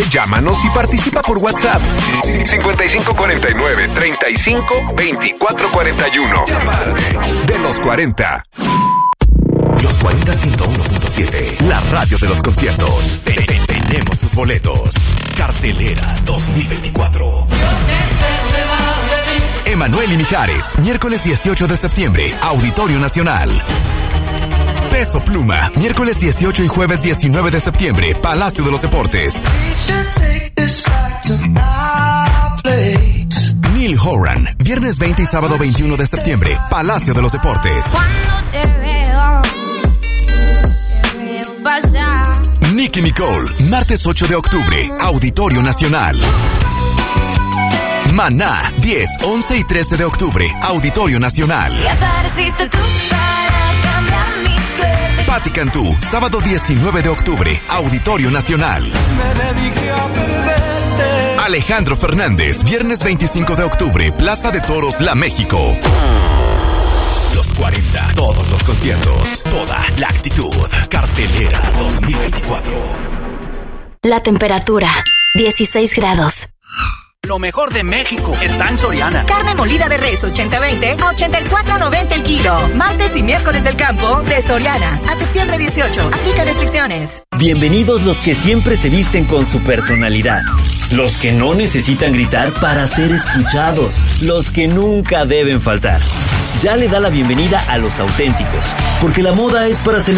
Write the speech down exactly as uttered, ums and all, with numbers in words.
Llámanos y participa por WhatsApp. cincuenta y cinco cuarenta y nueve, treinta y cinco, veinticuatro cuarenta y uno. De los cuarenta. Los cuarenta ciento uno punto siete. La radio de los conciertos. Te- te- Tenemos tus boletos. Cartelera dos mil veinticuatro. Emanuel y Mijares, miércoles dieciocho de septiembre, Auditorio Nacional. Peso Pluma, miércoles dieciocho y jueves diecinueve de septiembre, Palacio de los Deportes. Neil Horan, viernes veinte y sábado veintiuno de septiembre, Palacio de los Deportes. Cuando te veo, te veo pasar. Nicky Nicole, martes ocho de octubre, Auditorio Nacional. Maná, diez, once y trece de octubre, Auditorio Nacional. Y apareciste tú para cambiar mi suerte. Patti Cantú, sábado diecinueve de octubre, Auditorio Nacional. Me dediqué a perderte. Alejandro Fernández, viernes veinticinco de octubre, Plaza de Toros, La México. Los cuarenta, todos los conciertos, toda la actitud. Cartelera dos mil veinticuatro. La temperatura, dieciséis grados. Lo mejor de México está en Soriana. Carne molida de res ochenta veinte a ochenta y cuatro noventa el kilo. Martes y miércoles del campo de Soriana. A septiembre dieciocho. Aplica restricciones. Bienvenidos los que siempre se visten con su personalidad. Los que no necesitan gritar para ser escuchados. Los que nunca deben faltar. Ya le da la bienvenida a los auténticos. Porque la moda es para celebrar.